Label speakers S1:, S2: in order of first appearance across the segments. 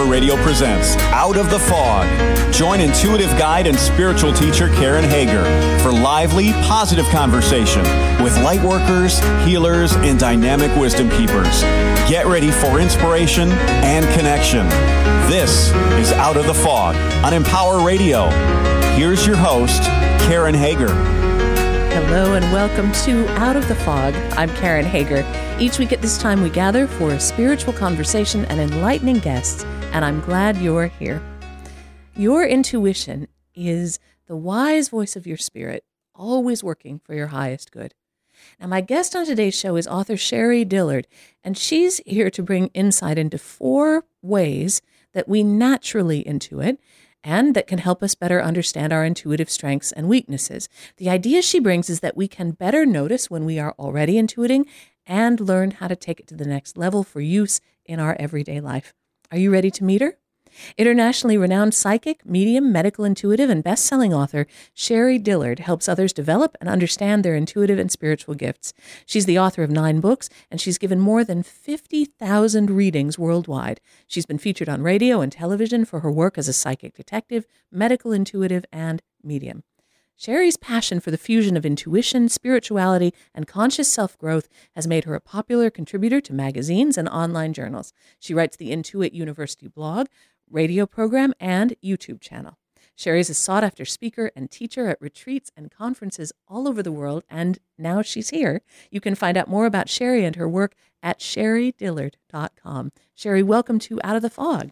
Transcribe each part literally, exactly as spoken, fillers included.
S1: Radio presents Out of the Fog. Join intuitive guide and spiritual teacher Karen Hager for lively, positive conversation with light workers, healers, and dynamic wisdom keepers. Get ready for inspiration and connection. This is Out of the Fog on Empower Radio. Here's your host, Karen Hager.
S2: Hello and welcome to Out of the Fog. I'm Karen Hager. Each week at this time we gather for a spiritual conversation and enlightening guests, and I'm glad you're here. Your intuition is the wise voice of your spirit, always working for your highest good. Now, my guest on today's show is author Sherry Dillard, and she's here to bring insight into four ways that we naturally intuit and that can help us better understand our intuitive strengths and weaknesses. The idea she brings is that we can better notice when we are already intuiting and learn how to take it to the next level for use in our everyday life. Are you ready to meet her? Internationally renowned psychic, medium, medical intuitive, and best-selling author Sherry Dillard helps others develop and understand their intuitive and spiritual gifts. She's the author of nine books, and she's given more than fifty thousand readings worldwide. She's been featured on radio and television for her work as a psychic detective, medical intuitive, and medium. Sherry's passion for the fusion of intuition, spirituality, and conscious self-growth has made her a popular contributor to magazines and online journals. She writes the Intuit University blog, radio program, and YouTube channel. Sherry is a sought-after speaker and teacher at retreats and conferences all over the world, and now she's here. You can find out more about Sherry and her work at sherry dillard dot com. Sherry, welcome to Out of the Fog.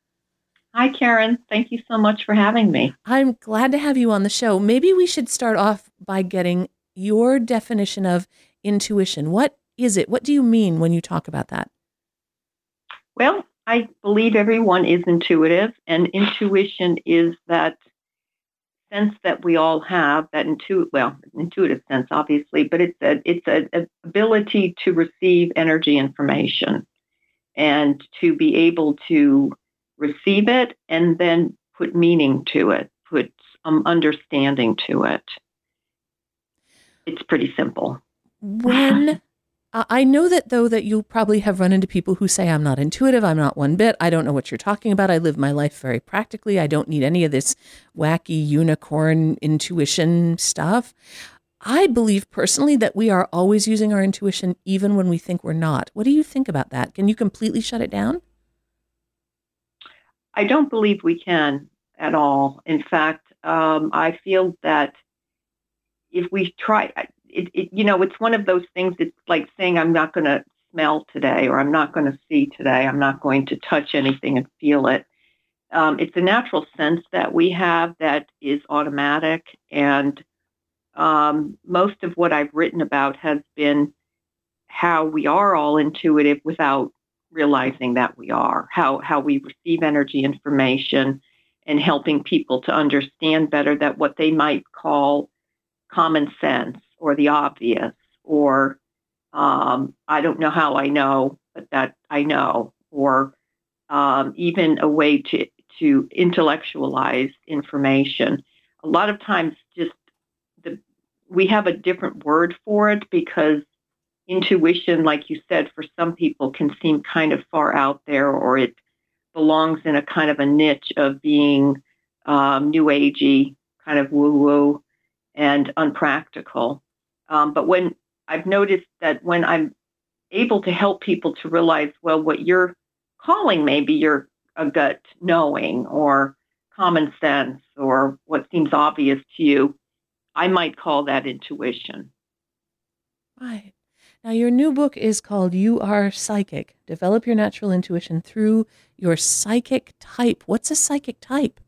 S3: Hi, Karen. Thank you so much for having me.
S2: I'm glad to have you on the show. Maybe we should start off by getting your definition of intuition. What is it? What do you mean when you talk about that?
S3: Well, I believe everyone is intuitive, and intuition is that sense that we all have, that intuitive, well, intuitive sense, obviously, but it's a, it's a, a ability to receive energy information and to be able to receive it and then put meaning to it, put um, understanding to it. It's pretty simple.
S2: When uh, I know that, though, that you probably have run into people who say, I'm not intuitive, I'm not one bit, I don't know what you're talking about, I live my life very practically, I don't need any of this wacky unicorn intuition stuff. I believe personally that we are always using our intuition even when we think we're not. What do you think about that? Can you completely shut it down?
S3: I don't believe we can at all. In fact, um, I feel that if we try, it, it, you know, it's one of those things. It's like saying, I'm not going to smell today, or I'm not going to see today. I'm not going to touch anything and feel it. Um, it's a natural sense that we have that is automatic. And um, most of what I've written about has been how we are all intuitive without realizing that we are, how how we receive energy information, and helping people to understand better that what they might call common sense or the obvious, or um, I don't know how I know, but that I know, or um, even a way to, to intellectualize information. A lot of times just the we have a different word for it because intuition, like you said, for some people can seem kind of far out there, or it belongs in a kind of a niche of being um, new agey, kind of woo-woo and unpractical. Um, but when I've noticed that when I'm able to help people to realize, well, what you're calling maybe your a gut knowing or common sense or what seems obvious to you, I might call that intuition.
S2: Right. Now, your new book is called You Are Psychic. Develop your natural intuition through your psychic type. What's a psychic type?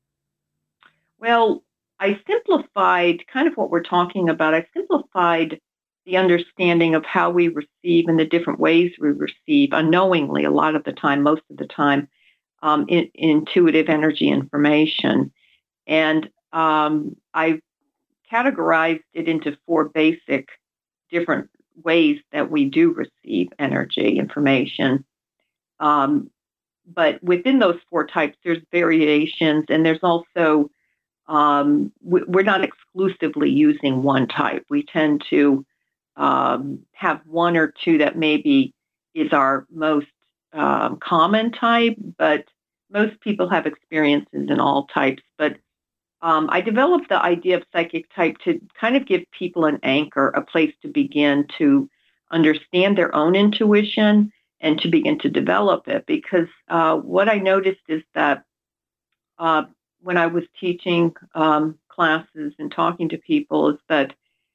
S3: Well, I simplified kind of what we're talking about. I simplified the understanding of how we receive and the different ways we receive unknowingly, a lot of the time, most of the time, um, in, intuitive energy information. And um, I categorized it into four basic different ways that we do receive energy information. Um, but within those four types, there's variations, and there's also, um, we're not exclusively using one type. We tend to um, have one or two that maybe is our most um, common type, but most people have experiences in all types, but um, I developed the idea of psychic type to kind of give people an anchor, a place to begin to understand their own intuition and to begin to develop it. Because uh, what I noticed is that uh, when I was teaching um, classes and talking to people, is that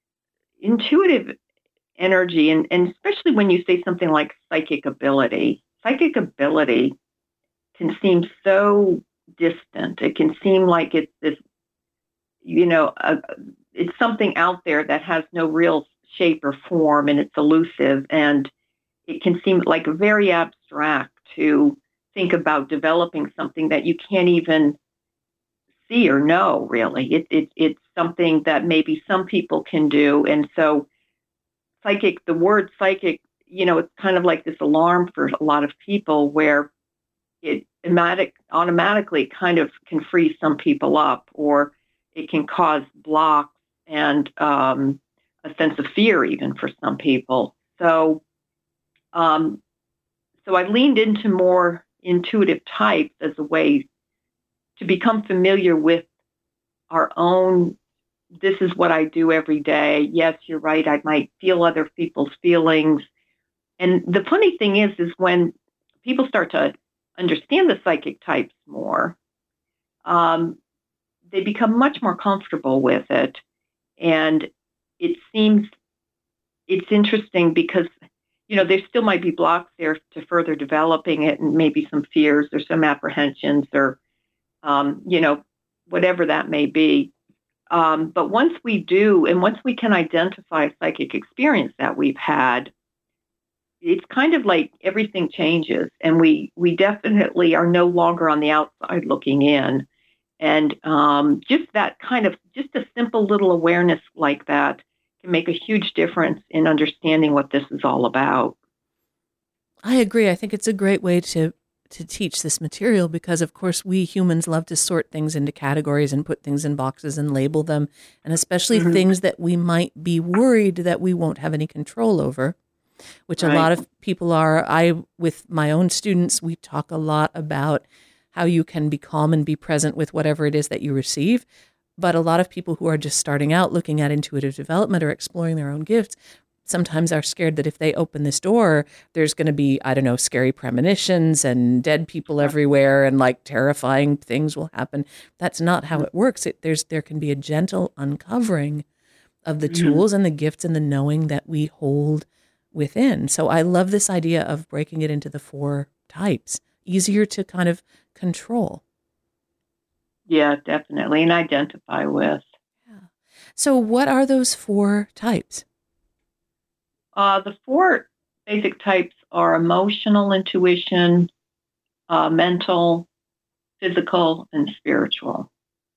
S3: intuitive energy, and, and especially when you say something like psychic ability, psychic ability can seem so distant. It can seem like it's this, you know, uh, it's something out there that has no real shape or form, and it's elusive, and it can seem like very abstract to think about developing something that you can't even see or know, really. It, it, it's something that maybe some people can do. And so psychic, the word psychic, you know, it's kind of like this alarm for a lot of people where it automatic, automatically kind of can freeze some people up, or it can cause blocks and um, a sense of fear even for some people. So, um, so I leaned into more intuitive types as a way to become familiar with our own. This is what I do every day. Yes, you're right. I might feel other people's feelings. And the funny thing is, is when people start to understand the psychic types more, um, they become much more comfortable with it. And it seems, it's interesting because, you know, there still might be blocks there to further developing it, and maybe some fears or some apprehensions or, um, you know, whatever that may be. Um, but once we do, and once we can identify a psychic experience that we've had, it's kind of like everything changes, and we we definitely are no longer on the outside looking in. And um, just that kind of, just a simple little awareness like that can make a huge difference in understanding what this is all about.
S2: I agree. I think it's a great way to to teach this material because, of course, we humans love to sort things into categories and put things in boxes and label them, and especially mm-hmm. things that we might be worried that we won't have any control over, which right. a lot of people are. I, with my own students, we talk a lot about how you can be calm and be present with whatever it is that you receive. But a lot of people who are just starting out looking at intuitive development or exploring their own gifts sometimes are scared that if they open this door, there's going to be, I don't know, scary premonitions and dead people everywhere and like terrifying things will happen. That's not how it works. It, there's there can be a gentle uncovering of the tools and the gifts and the knowing that we hold within. So I love this idea of breaking it into the four types, easier to kind of control.
S3: Yeah, definitely, and identify with.
S2: Yeah. So what are those four types?
S3: Uh, the four basic types are emotional, intuition, uh, mental, physical, and spiritual.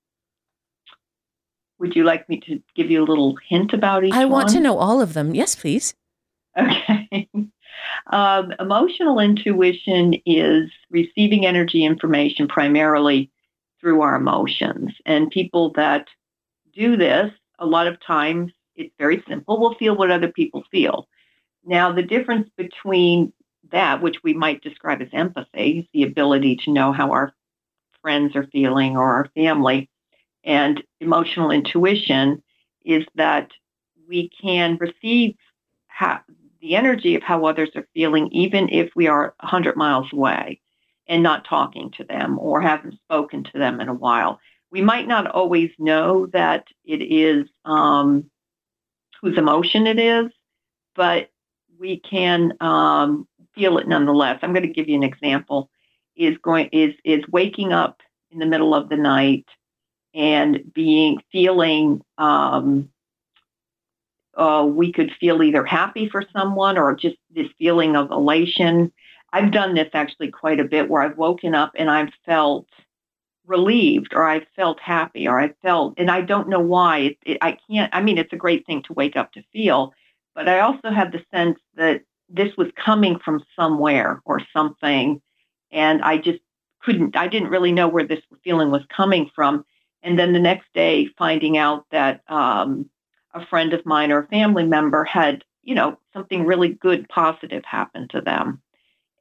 S3: Would you like me to give you a little hint about each one?
S2: I want to know all of them. Yes, please.
S3: Okay. um, emotional intuition is receiving energy information primarily through our emotions. And people that do this, a lot of times, it's very simple. We'll feel what other people feel. Now, the difference between that, which we might describe as empathy, is the ability to know how our friends are feeling or our family, and emotional intuition is that we can receive how, the energy of how others are feeling, even if we are one hundred miles away and not talking to them or haven't spoken to them in a while. We might not always know that it is um, whose emotion it is, but we can um, feel it nonetheless. I'm going to give you an example. Is going is is waking up in the middle of the night and being feeling. Um, uh, we could feel either happy for someone or just this feeling of elation. I've done this actually quite a bit, where I've woken up and I've felt relieved, or I felt happy, or I felt, and I don't know why. It, it, I can't, I mean, it's a great thing to wake up to feel, but I also have the sense that this was coming from somewhere or something, and I just couldn't, I didn't really know where this feeling was coming from. And then the next day, finding out that um, a friend of mine or a family member had, you know, something really good, positive happen to them.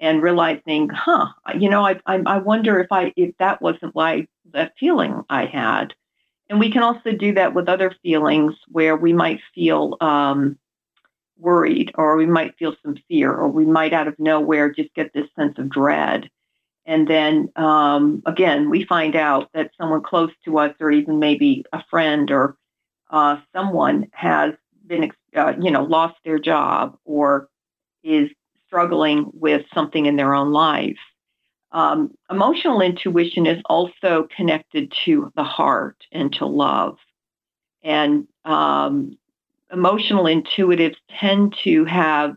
S3: and realizing, huh, you know, I, I, I wonder if I if that wasn't why that feeling I had. And we can also do that with other feelings where we might feel um, worried, or we might feel some fear, or we might out of nowhere just get this sense of dread. And then, um, again, we find out that someone close to us, or even maybe a friend or uh, someone has been, uh, you know, lost their job or is struggling with something in their own life. Um, emotional intuition is also connected to the heart and to love. And um, emotional intuitives tend to have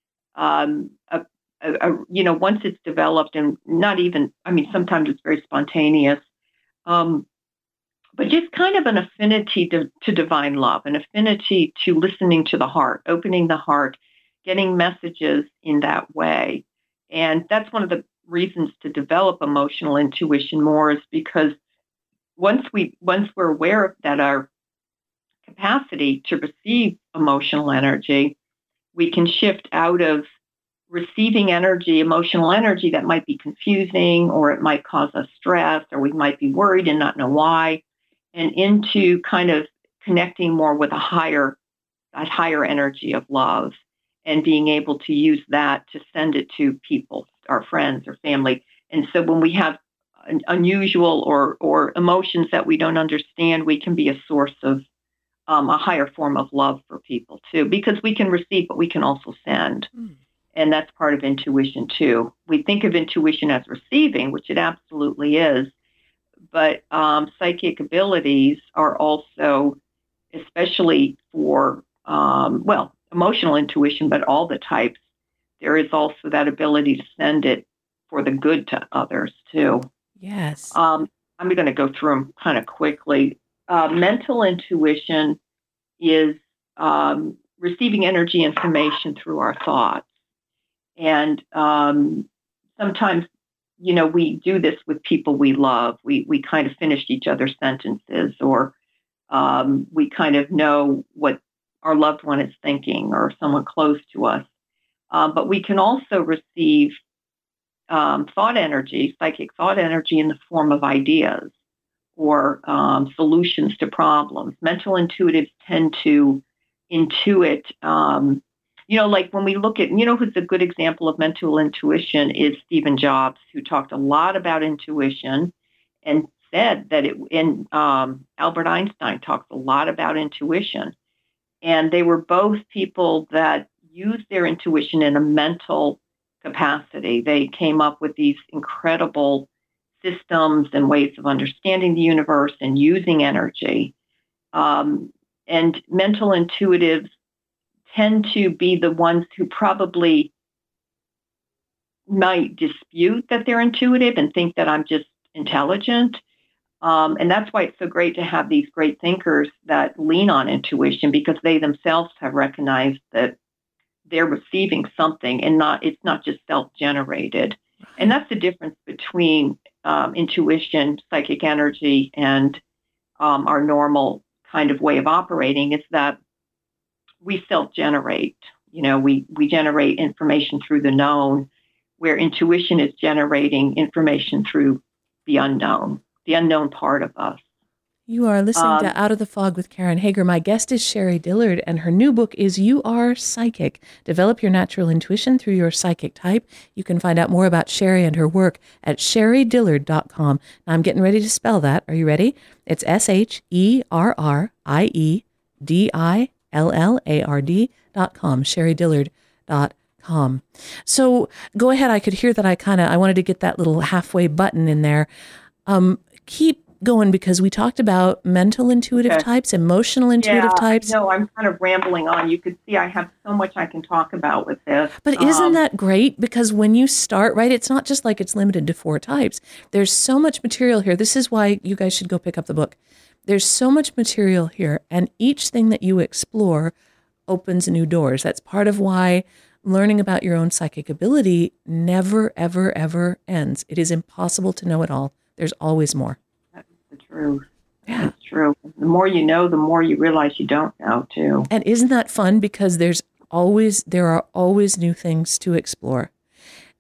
S3: um, a, a, a, you know, once it's developed, and not even, I mean, sometimes it's very spontaneous, um, but just kind of an affinity to, to divine love, an affinity to listening to the heart, opening the heart, getting messages in that way. And that's one of the reasons to develop emotional intuition more, is because once we once we're aware of that our capacity to receive emotional energy, we can shift out of receiving energy, emotional energy that might be confusing, or it might cause us stress, or we might be worried and not know why, and into kind of connecting more with a higher, a higher energy of love, and being able to use that to send it to people, our friends or family. And so when we have an unusual or or emotions that we don't understand, we can be a source of um, a higher form of love for people too, because we can receive, but we can also send. Mm. And that's part of intuition too. We think of intuition as receiving, which it absolutely is, but um, psychic abilities are also, especially for, um, well, emotional intuition, but all the types, there is also that ability to send it for the good to others too.
S2: Yes.
S3: Um, I'm going to go through them kind of quickly. Uh, mental intuition is um, receiving energy information through our thoughts. And um, sometimes, you know, we do this with people we love. We we kind of finish each other's sentences, or um, we kind of know what our loved one is thinking, or someone close to us. Uh, but we can also receive um, thought energy, psychic thought energy, in the form of ideas or um, solutions to problems. Mental intuitives tend to intuit, um, you know, like when we look at, you know, who's a good example of mental intuition is Stephen Jobs, who talked a lot about intuition and said that it, and um, Albert Einstein talks a lot about intuition. And they were both people that used their intuition in a mental capacity. They came up with these incredible systems and ways of understanding the universe and using energy. Um, and mental intuitives tend to be the ones who probably might dispute that they're intuitive and think that I'm just intelligent. Um, and that's why it's so great to have these great thinkers that lean on intuition, because they themselves have recognized that they're receiving something and not it's not just self-generated. And that's the difference between um, intuition, psychic energy, and um, our normal kind of way of operating, is that we self-generate. You know, we, we generate information through the known, where intuition is generating information through the unknown, the unknown part of us.
S2: You are listening
S3: um,
S2: to Out of the Fog with Karen Hager. My guest is Sherry Dillard, and her new book is You Are Psychic. Develop your natural intuition through your psychic type. You can find out more about Sherry and her work at sherry dillard dot com. Now, I'm getting ready to spell that. Are you ready? It's S H E R R I E D I L L A R D dot com, sherry dillard dot com. So go ahead. I could hear that I kind of, I wanted to get that little halfway button in there. Um, keep going, because we talked about mental intuitive okay. types, emotional intuitive
S3: yeah,
S2: types.
S3: No, I'm kind of rambling on. You could see I have so much I can talk about with this.
S2: But isn't um, that great? Because when you start, right, it's not just like it's limited to four types. There's so much material here. This is why you guys should go pick up the book. There's so much material here, and each thing that you explore opens new doors. That's part of why learning about your own psychic ability never, ever, ever ends. It is impossible to know it all. There's always more.
S3: That's the truth. Yeah. That's true. The more you know, the more you realize you don't know, too.
S2: And isn't that fun? Because there's always, there are always new things to explore.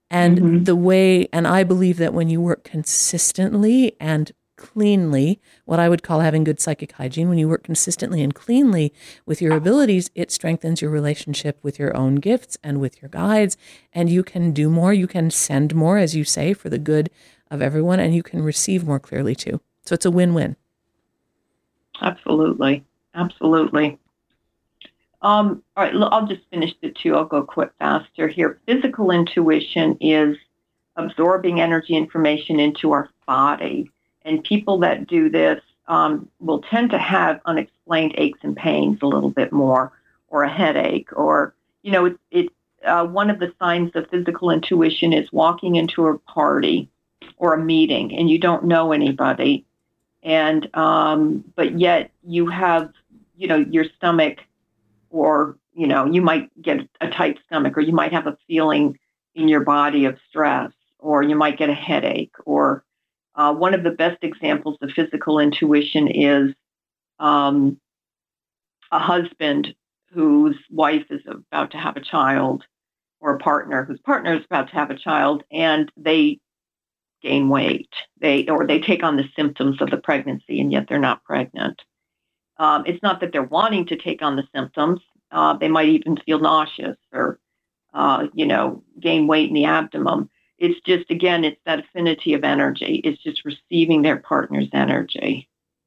S2: And
S3: Mhm.
S2: the way, and I believe that when you work consistently and cleanly, what I would call having good psychic hygiene, when you work consistently and cleanly with your abilities, it strengthens your relationship with your own gifts and with your guides. And you can do more, you can send more, as you say, for the good of everyone, and you can receive more clearly too. So it's a win-win.
S3: Absolutely. Absolutely. Um, all right, I'll just finish the two. I'll go quick faster here. Physical intuition is absorbing energy information into our body. And people that do this um, will tend to have unexplained aches and pains a little bit more, or a headache, or, you know, it, it, uh, one of the signs of physical intuition is walking into a party or a meeting and you don't know anybody. And, um, but yet you have, you know, your stomach, or, you know, you might get a tight stomach, or you might have a feeling in your body of stress, or you might get a headache. Or uh, one of the best examples of physical intuition is um, a husband whose wife is about to have a child, or a partner whose partner is about to have a child, and they gain weight, they or they take on the symptoms of the pregnancy, and yet they're not pregnant. Um, it's not that they're wanting to take on the symptoms. Uh, they might even feel nauseous, or, uh, you know, gain weight in the abdomen. It's just, again, it's that affinity of energy. It's just receiving their partner's energy.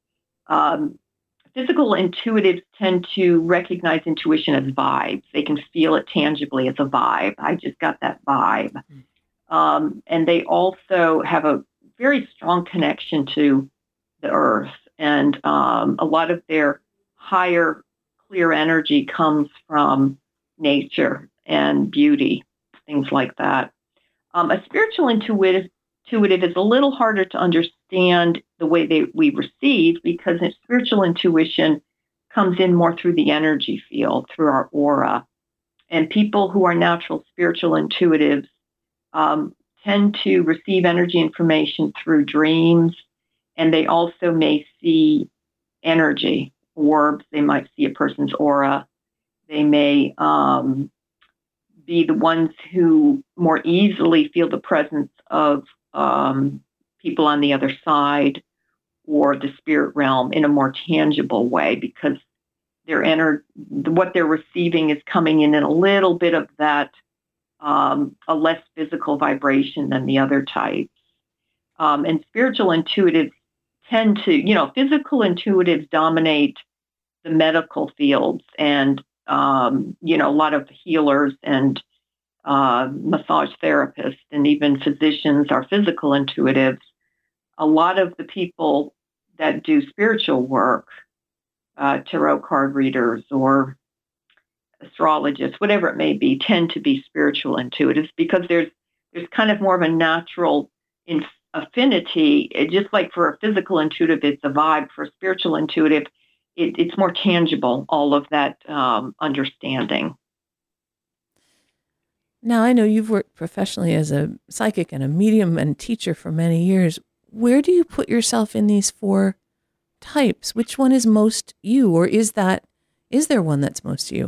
S3: Um, physical intuitives tend to recognize intuition as vibes. They can feel it tangibly as a vibe. I just got that vibe. Mm-hmm. Um, and they also have a very strong connection to the earth. And um, a lot of their higher, clear energy comes from nature and beauty, things like that. Um, a spiritual intuitive, intuitive is a little harder to understand the way they, we receive, because spiritual intuition comes in more through the energy field, through our aura. And people who are natural spiritual intuitives um, tend to receive energy information through dreams, and they also may see energy, orbs. They might see a person's aura. They may um, be the ones who more easily feel the presence of um, people on the other side, or the spirit realm, in a more tangible way, because their ener- what they're receiving is coming in in a little bit of that, um, a less physical vibration than the other types. Um, and spiritual intuitives tend to, you know, physical intuitives dominate the medical fields, and, um, you know, a lot of healers and uh, massage therapists and even physicians are physical intuitives. A lot of the people that do spiritual work, uh, tarot card readers or astrologists, whatever it may be, tend to be spiritual intuitives, because there's there's kind of more of a natural in, affinity. It, just like for a physical intuitive, it's a vibe. For a spiritual intuitive, it, it's more tangible, all of that um, understanding.
S2: Now, I know you've worked professionally as a psychic and a medium and teacher for many years. Where do you put yourself in these four types? Which one is most you, or is that is there one that's most you?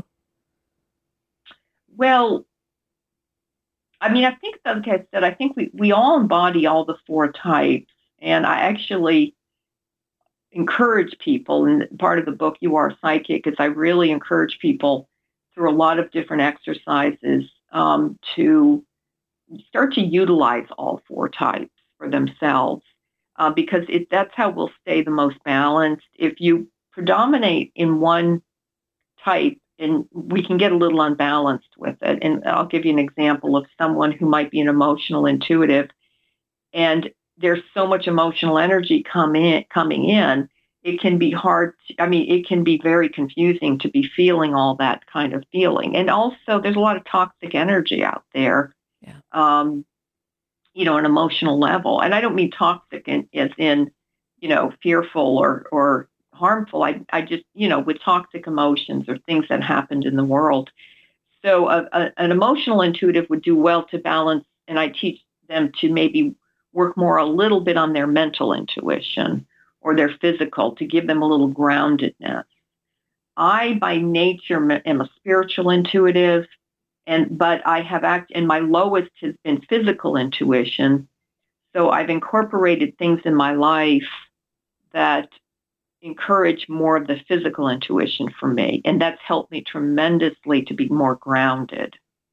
S3: Well, I mean, I think, like I said, I think we, we all embody all the four types. And I actually encourage people, and part of the book, You Are Psychic, is I really encourage people through a lot of different exercises um, to start to utilize all four types for themselves, uh, because it, that's how we'll stay the most balanced. If you predominate in one type, and we can get a little unbalanced with it. And I'll give you an example of someone who might be an emotional intuitive, and there's so much emotional energy come in, coming in, it can be hard. To, I mean, it can be very confusing to be feeling all that kind of feeling. And also, there's a lot of toxic energy out there,
S2: yeah.
S3: um, you know, an emotional level. And I don't mean toxic in, as in, you know, fearful or or harmful. I, I just, you know, with toxic emotions or things that happened in the world. So a, a, an emotional intuitive would do well to balance, and I teach them to maybe work more a little bit on their mental intuition or their physical, to give them a little groundedness. I, by nature, am a spiritual intuitive, And but I have act, and my lowest has been physical intuition. So I've incorporated things in my life that encourage more of the physical intuition for me, and that's helped me tremendously to be more grounded.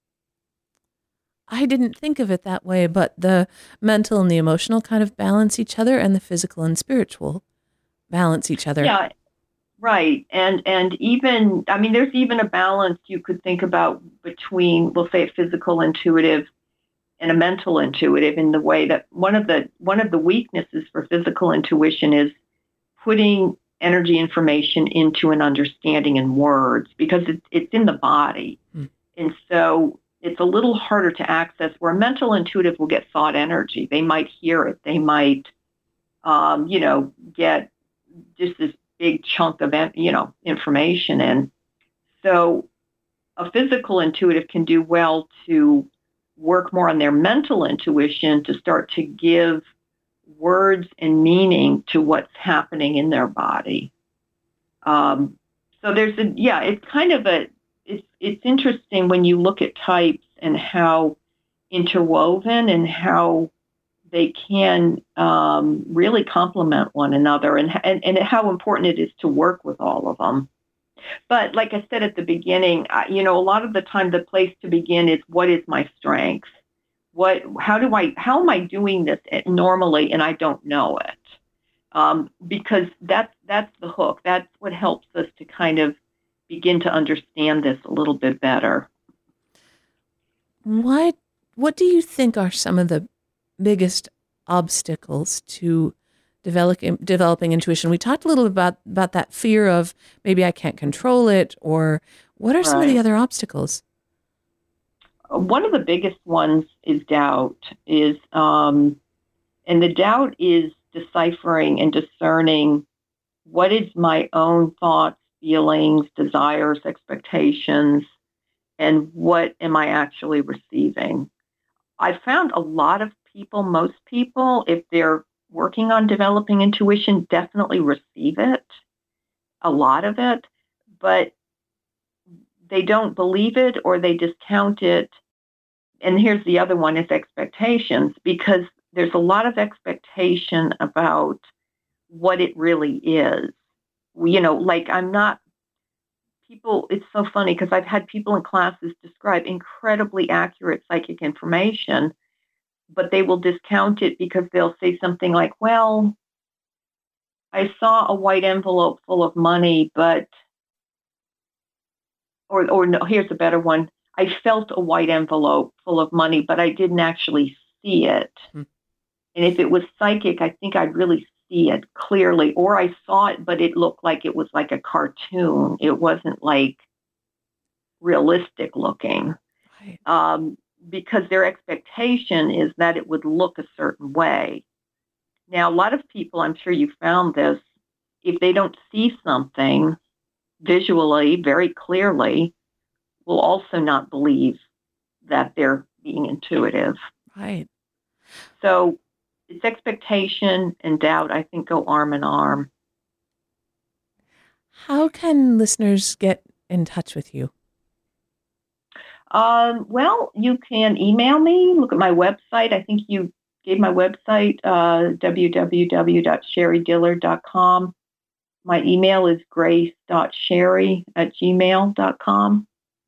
S2: I didn't think of it that way, but the mental and the emotional kind of balance each other, and the physical and spiritual balance each other.
S3: Yeah, right. And and even, I mean, there's even a balance you could think about between, we'll say, a physical intuitive and a mental intuitive, in the way that one of the one of the weaknesses for physical intuition is putting energy information into an understanding in words, because it, it's in the body. Mm. And so it's a little harder to access, where a mental intuitive will get thought energy. They might hear it. They might, um, you know, get just this big chunk of, you know, information in. So a physical intuitive can do well to work more on their mental intuition to start to give words and meaning to what's happening in their body. Um, so there's a, yeah, it's kind of a, it's, it's interesting when you look at types and how interwoven and how they can um, really complement one another, and, and, and how important it is to work with all of them. But like I said at the beginning, I, you know, a lot of the time the place to begin is, what is my strength? What, how do I, how am I doing this normally and I don't know it? Um, because that's, that's the hook. That's what helps us to kind of begin to understand this a little bit better.
S2: What, what do you think are some of the biggest obstacles to developing, developing intuition? We talked a little about, about that fear of maybe I can't control it, or what are right. some of the other obstacles?
S3: One of the biggest ones is doubt, is, um, and the doubt is deciphering and discerning what is my own thoughts, feelings, desires, expectations, and what am I actually receiving. I found a lot of people, most people, if they're working on developing intuition, definitely receive it, a lot of it, but they don't believe it or they discount it. And here's the other one, is expectations, because there's a lot of expectation about what it really is. You know, like I'm not, people, it's so funny because I've had people in classes describe incredibly accurate psychic information, but they will discount it because they'll say something like, well, I saw a white envelope full of money, but, or, or no, here's a better one. I felt a white envelope full of money, but I didn't actually see it. Hmm. And if it was psychic, I think I'd really see it clearly. Or I saw it, but it looked like it was like a cartoon. It wasn't like realistic looking. Right. Um, because their expectation is that it would look a certain way. Now, a lot of people, I'm sure you found this, if they don't see something visually, very clearly, will also not believe that they're being intuitive.
S2: Right.
S3: So it's expectation and doubt, I think, go arm in arm.
S2: How can listeners get in touch with you?
S3: Um, well, you can email me, look at my website. I think you gave my website, uh, w w w dot sherry dillard dot com. My email is grace dot sherry at gmail dot com.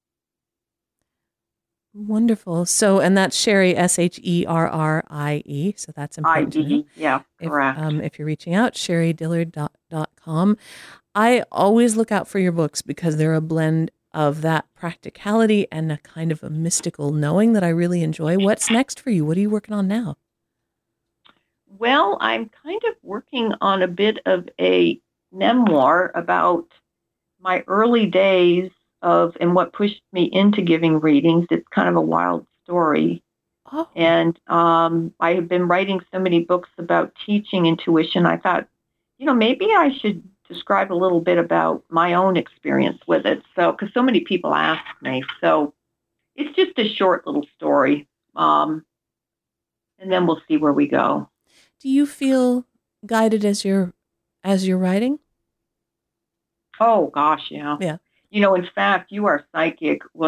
S2: Wonderful. So, and that's Sherry, S H E R R I E. So that's important
S3: I E,
S2: to know.
S3: Yeah,
S2: if,
S3: correct.
S2: Um, if you're reaching out, sherry dillard dot com. I always look out for your books because they're a blend of that practicality and a kind of a mystical knowing that I really enjoy. What's next for you? What are you working on now?
S3: Well, I'm kind of working on a bit of a memoir about my early days of and what pushed me into giving readings. It's kind of a wild story. Oh. And um, I have been writing so many books about teaching intuition. I thought, you know, maybe I should describe a little bit about my own experience with it. So, because so many people ask me. So it's just a short little story. Um, and then we'll see where we go.
S2: Do you feel guided as you're, as you're writing?
S3: Oh, gosh, yeah.
S2: Yeah.
S3: You know, in fact, You Are Psychic was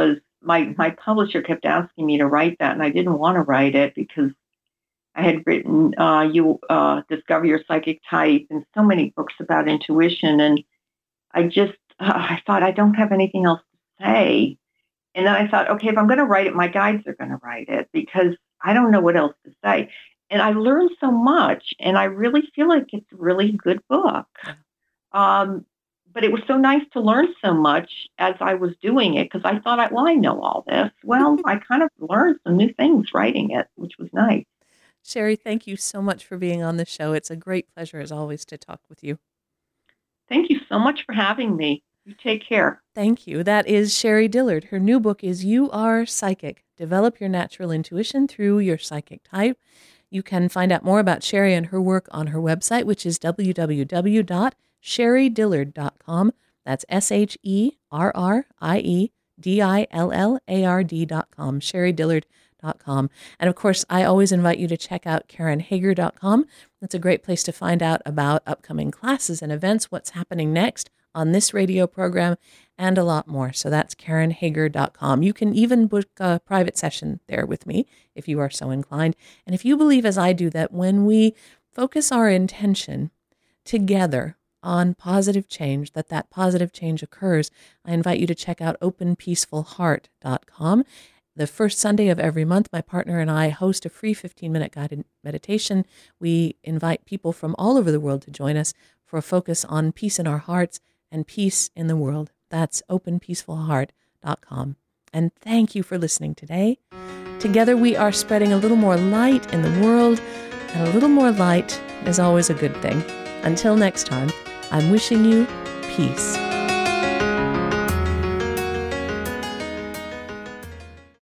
S3: my, my publisher kept asking me to write that, and I didn't want to write it because I had written uh, you uh, Discover Your Psychic Type and so many books about intuition. And I just, uh, I thought, I don't have anything else to say. And then I thought, okay, if I'm going to write it, my guides are going to write it because I don't know what else to say. And I learned so much, and I really feel like it's a really good book. Um, but it was so nice to learn so much as I was doing it because I thought, I, well, I know all this. Well, I kind of learned some new things writing it, which was nice.
S2: Sherry, thank you so much for being on the show. It's a great pleasure, as always, to talk with you.
S3: Thank you so much for having me. You take care.
S2: Thank you. That is Sherry Dillard. Her new book is You Are Psychic. Develop Your Natural Intuition Through Your Psychic Type. You can find out more about Sherry and her work on her website, which is w w w dot sherry dillard dot com. That's S H E R R I E D I L L A R D dot com, sherry dillard dot com. And of course, I always invite you to check out karen hager dot com. That's a great place to find out about upcoming classes and events, what's happening next on this radio program, and a lot more. So that's karen hager dot com. You can even book a private session there with me if you are so inclined. And if you believe, as I do, that when we focus our intention together on positive change, that that positive change occurs, I invite you to check out open peaceful heart dot com. The first Sunday of every month, my partner and I host a free fifteen-minute guided meditation. We invite people from all over the world to join us for a focus on peace in our hearts and peace in the world. That's open peaceful heart dot com. And thank you for listening today. Together we are spreading a little more light in the world, and a little more light is always a good thing. Until next time, I'm wishing you peace.